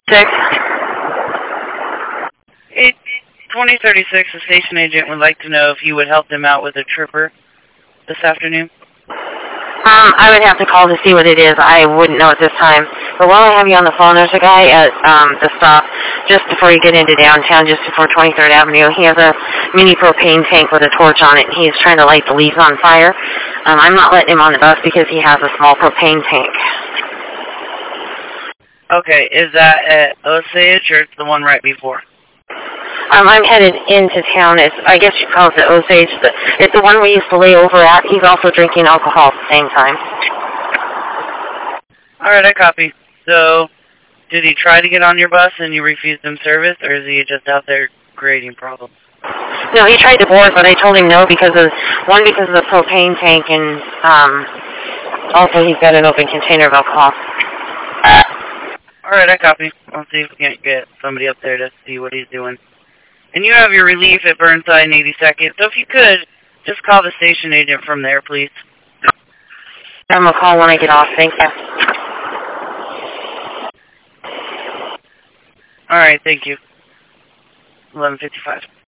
Six. 2036, the station agent would like to know if you would help them out with a tripper this afternoon. I would have to call to see what it is. I wouldn't know at this time. But while I have you on the phone, there's a guy at the stop just before you get into downtown, just before 23rd Avenue. He has a mini propane tank with a torch on it. He's trying to light the leaves on fire. I'm not letting him on the bus because he has a small propane tank. Okay, is that at Osage or it's the one right before? I'm headed into town. I guess you call it the Osage. It's the one we used to lay over at. He's also drinking alcohol at the same time. All right, I copy. So, did he try to get on your bus and you refused him service, or is he just out there creating problems? No, he tried to board, but I told him no because of the propane tank, and also he's got an open container of alcohol. All right, I copy. I'll see if we can't get somebody up there to see what he's doing. And you have your relief at Burnside and 82nd, so if you could, just call the station agent from there, please. I'm going to call when I get off. Thank you. All right, thank you. 11:55.